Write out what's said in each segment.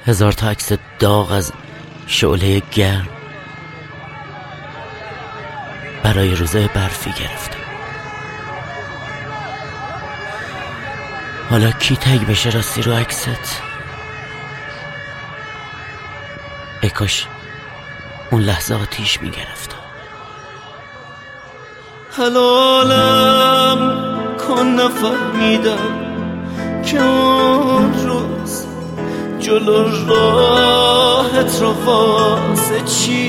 1000 تا عکس داغ از شعله گرم برای روزای برفی گرفتم. حالا کی تگ بشه راستی رو عکست؟ ای کاش اون لحظه آتیش میگرفتم. حلالم کن نفهمیدم که اون روز جلو راهت رو واسه چی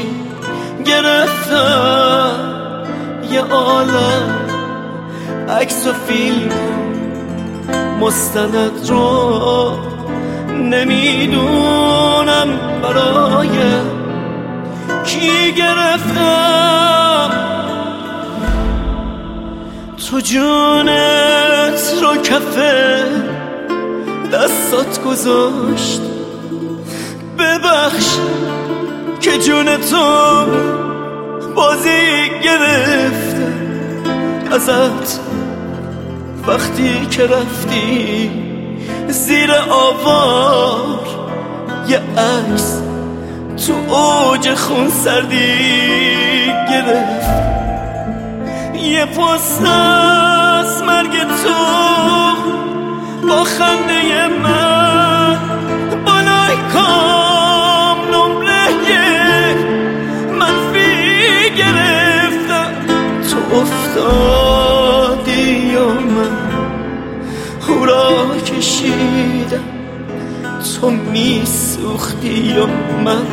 گرفتم. یه عالم عکس و فیلم مستند رو نمیدونم برای کی گرفتم. تو جونت رو کفه دستات گذاشت، ببخش که جون تو بازی گرفته ازت. وقتی که رفتی زیر آوار یه عکس تو اوج خون سردی گرفت. یه پست از مرگ تو با خنده من بالای کام نمره منفی گرفتم. تو افتادی یا من او را کشیدم، تو میسوختی یا من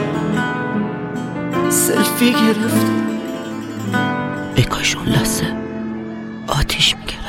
سلفی گرفتم. ای کاش اون لحظه آتیش میگرد.